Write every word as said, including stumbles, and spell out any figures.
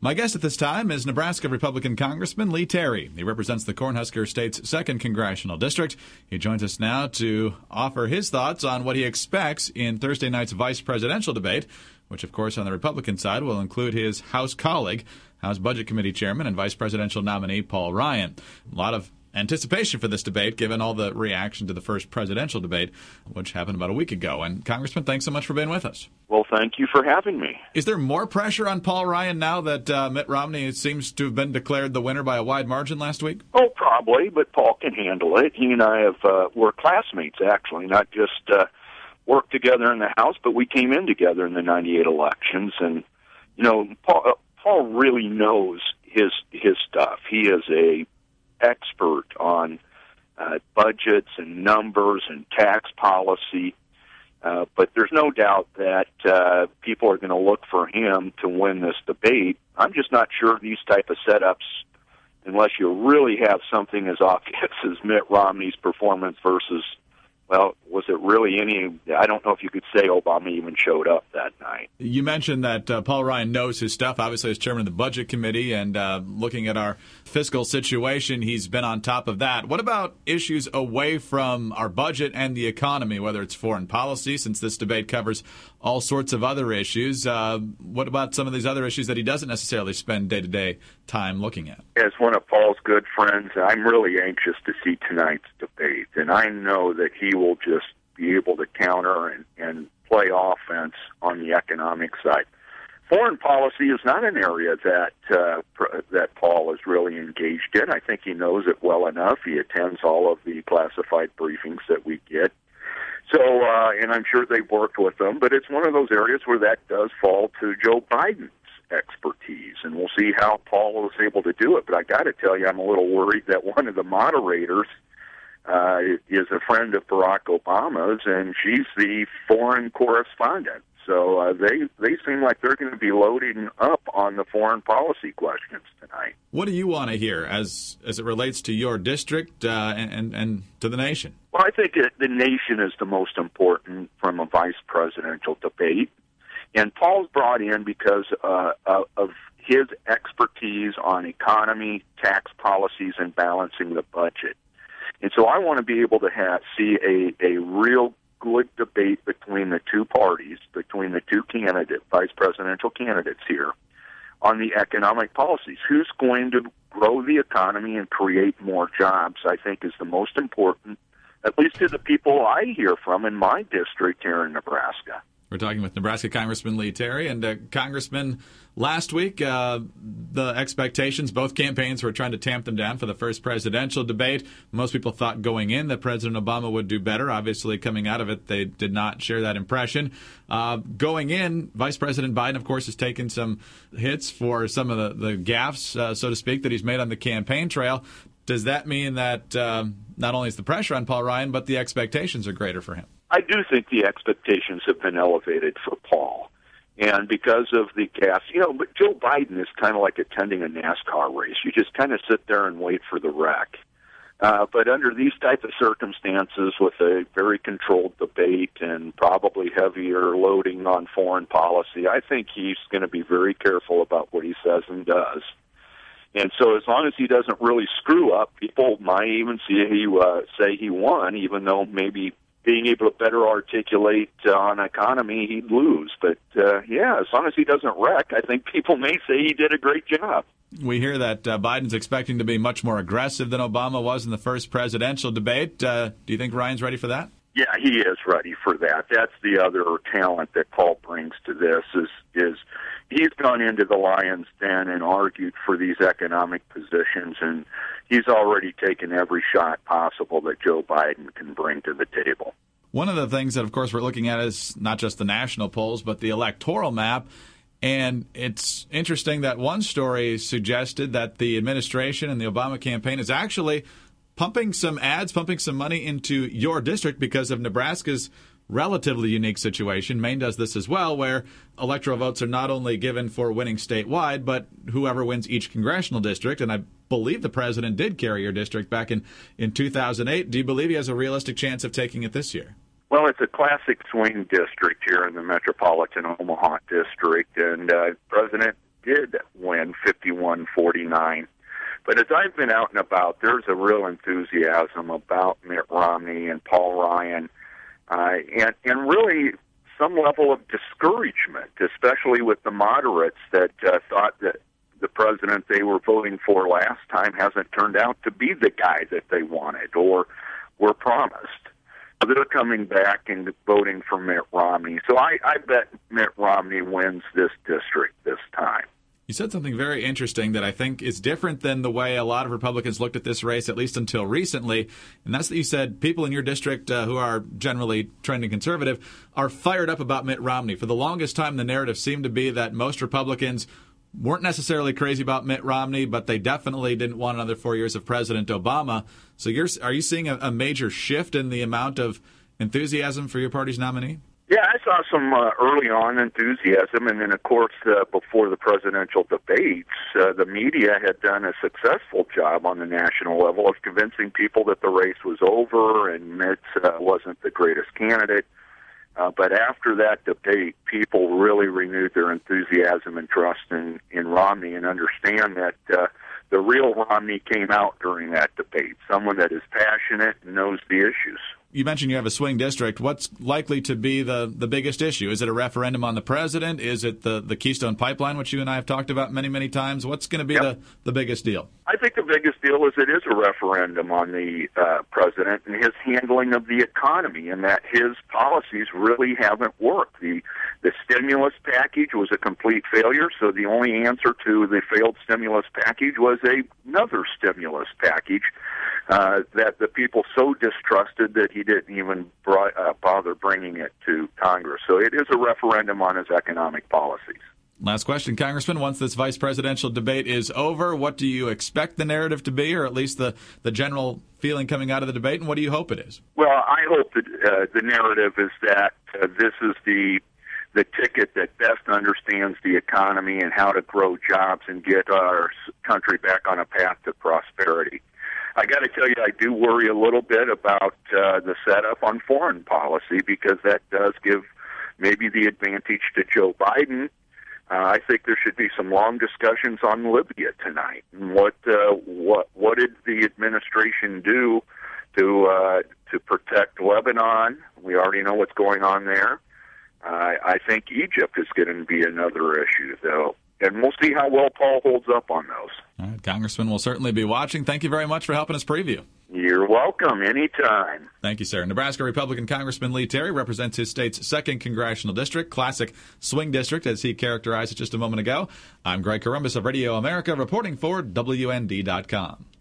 My guest at this time is Nebraska Republican Congressman Lee Terry. He represents the Cornhusker State's second Congressional District. He joins us now to offer his thoughts on what he expects in Thursday night's vice presidential debate, which, of course, on the Republican side will include his House colleague, House Budget Committee Chairman and vice presidential nominee Paul Ryan. A lot of anticipation for this debate, given all the reaction to the first presidential debate, which happened about a week ago. And, Congressman, thanks so much for being with us. Well, thank you for having me. Is there more pressure on Paul Ryan now that uh, Mitt Romney seems to have been declared the winner by a wide margin last week? Oh, probably, but Paul can handle it. He and I have uh, were classmates, actually, not just uh, worked together in the House, but we came in together in the ninety-eight elections. And, you know, Paul, uh, Paul really knows his his stuff. He is a expert on uh, budgets and numbers and tax policy, uh, but there's no doubt that uh, people are going to look for him to win this debate. I'm just not sure these type of setups, unless you really have something as obvious as Mitt Romney's performance versus, well, was it really any, I don't know if you could say Obama even showed up that night. You mentioned that uh, Paul Ryan knows his stuff, obviously as chairman of the Budget Committee, and uh, looking at our fiscal situation, he's been on top of that. What about issues away from our budget and the economy, whether it's foreign policy, since this debate covers all sorts of other issues? Uh, what about some of these other issues that he doesn't necessarily spend day-to-day time looking at? As one of Paul's good friends, I'm really anxious to see tonight's debate, and I know that he will just be able to counter and, and play offense on the economic side. Foreign policy is not an area that uh, pr- that Paul is really engaged in. I think he knows it well enough. He attends all of the classified briefings that we get. So, uh, and I'm sure they've worked with them, but it's one of those areas where that does fall to Joe Biden's expertise, and we'll see how Paul was able to do it. But I got to tell you, I'm a little worried that one of the moderators uh, is a friend of Barack Obama's, and she's the foreign correspondent. So uh, they they seem like they're going to be loading up on the foreign policy questions tonight. What do you want to hear as as it relates to your district uh, and, and, and to the nation? Well, I think that the nation is the most important from a vice presidential debate. And Paul's brought in because uh, of his expertise on economy, tax policies, and balancing the budget. And so I want to be able to have see a, a real good debate between the two parties, between the two candidate, vice presidential candidates here, on the economic policies. Who's going to grow the economy and create more jobs, I think, is the most important, at least to the people I hear from in my district here in Nebraska. We're talking with Nebraska Congressman Lee Terry. And, uh, Congressman, last week, uh, the expectations, both campaigns were trying to tamp them down for the first presidential debate. Most people thought going in that President Obama would do better. Obviously, coming out of it, they did not share that impression. Uh, going in, Vice President Biden, of course, has taken some hits for some of the, the gaffes, uh, so to speak, that he's made on the campaign trail. Does that mean that um, not only is the pressure on Paul Ryan, but the expectations are greater for him? I do think the expectations have been elevated for Paul. And because of the gas, you know, but Joe Biden is kind of like attending a NASCAR race. You just kind of sit there and wait for the wreck. Uh, but under these type of circumstances, with a very controlled debate and probably heavier loading on foreign policy, I think he's going to be very careful about what he says and does. And so as long as he doesn't really screw up, people might even see he uh, say he won, even though maybe being able to better articulate uh, on economy, he'd lose. But, uh, yeah, as long as he doesn't wreck, I think people may say he did a great job. We hear that uh, Biden's expecting to be much more aggressive than Obama was in the first presidential debate. Uh, do you think Ryan's ready for that? Yeah, he is ready for that. That's the other talent that Paul brings to this is is he's gone into the lion's den and argued for these economic positions, and he's already taken every shot possible that Joe Biden can bring to the table. One of the things that, of course, we're looking at is not just the national polls, but the electoral map. And it's interesting that one story suggested that the administration and the Obama campaign is actually pumping some ads, pumping some money into your district because of Nebraska's relatively unique situation. Maine does this as well, where electoral votes are not only given for winning statewide, but whoever wins each congressional district. And I believe the president did carry your district back in, in two thousand eight. Do you believe he has a realistic chance of taking it this year? Well, it's a classic swing district here in the metropolitan Omaha district, and uh, President did win fifty-one forty-nine. But as I've been out and about, there's a real enthusiasm about Mitt Romney and Paul Ryan, uh, and, and really some level of discouragement, especially with the moderates that uh, thought that the president they were voting for last time hasn't turned out to be the guy that they wanted or were promised. So they're coming back and voting for Mitt Romney. So I, I bet Mitt Romney wins this district this time. You said something very interesting that I think is different than the way a lot of Republicans looked at this race, at least until recently, and that's that you said people in your district uh, who are generally trending conservative are fired up about Mitt Romney. For the longest time, the narrative seemed to be that most Republicans weren't necessarily crazy about Mitt Romney, but they definitely didn't want another four years of President Obama. So you're, are you seeing a, a major shift in the amount of enthusiasm for your party's nominee? Yeah, I saw some uh, early on enthusiasm, and then, of course, uh, before the presidential debates, uh, the media had done a successful job on the national level of convincing people that the race was over and Mitt uh, wasn't the greatest candidate. Uh, but after that debate, people really renewed their enthusiasm and trust in, in Romney and understand that uh, the real Romney came out during that debate, someone that is passionate and knows the issues. You mentioned you have a swing district. What's likely to be the, the biggest issue? Is it a referendum on the president? Is it the, the Keystone Pipeline, which you and I have talked about many, many times? What's going to be yep. the, the biggest deal? I think the biggest deal is it is a referendum on the uh, president and his handling of the economy, and that his policies really haven't worked. The, the stimulus package was a complete failure, so the only answer to the failed stimulus package was a, another stimulus package uh, that the people so distrusted that he didn't even brought, uh, bother bringing it to Congress. So it is a referendum on his economic policies. Last question, Congressman. Once this vice presidential debate is over, what do you expect the narrative to be, or at least the, the general feeling coming out of the debate, and what do you hope it is? Well, I hope that uh, the narrative is that uh, this is the the ticket that best understands the economy and how to grow jobs and get our country back on a path to prosperity. I got to tell you, I do worry a little bit about uh, the setup on foreign policy, because that does give maybe the advantage to Joe Biden. Uh, I think there should be some long discussions on Libya tonight. And what uh, what what did the administration do to uh, to protect Lebanon? We already know what's going on there. Uh, I think Egypt is going to be another issue, though. And we'll see how well Paul holds up on those. All right, Congressman, we'll certainly be watching. Thank you very much for helping us preview. You're welcome. Anytime. Thank you, sir. Nebraska Republican Congressman Lee Terry represents his state's second congressional district, classic swing district, as he characterized it just a moment ago. I'm Greg Columbus of Radio America, reporting for W N D dot com.